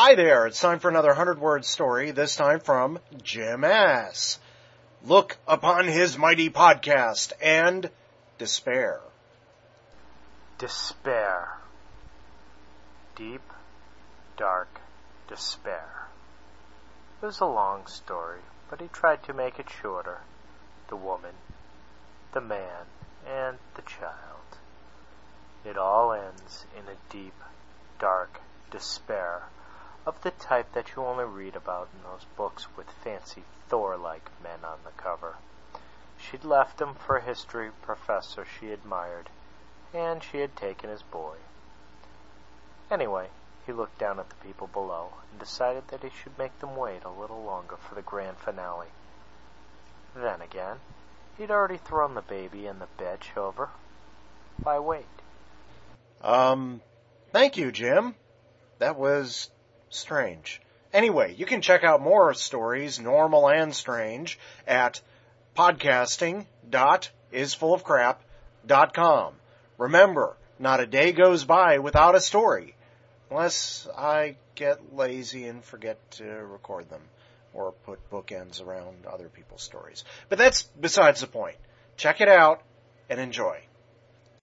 Hi there, it's time for another 100-word story, this time from Jim S. Look upon his mighty podcast and despair. Despair. Deep, dark despair. It was a long story, but he tried to make it shorter. The woman, the man, and the child. It all ends in a deep, dark despair of the type that you only read about in those books with fancy Thor-like men on the cover. She'd left him for a history professor she admired, and she had taken his boy. Anyway, he looked down at the people below and decided that he should make them wait a little longer for the grand finale. Then again, he'd already thrown the baby and the bitch over. Why wait? Thank you, Jim. That was strange. Anyway, you can check out more stories, normal and strange, at podcasting.isfullofcrap.com. Remember, not a day goes by without a story, unless I get lazy and forget to record them or put bookends around other people's stories. But that's besides the point. Check it out and enjoy.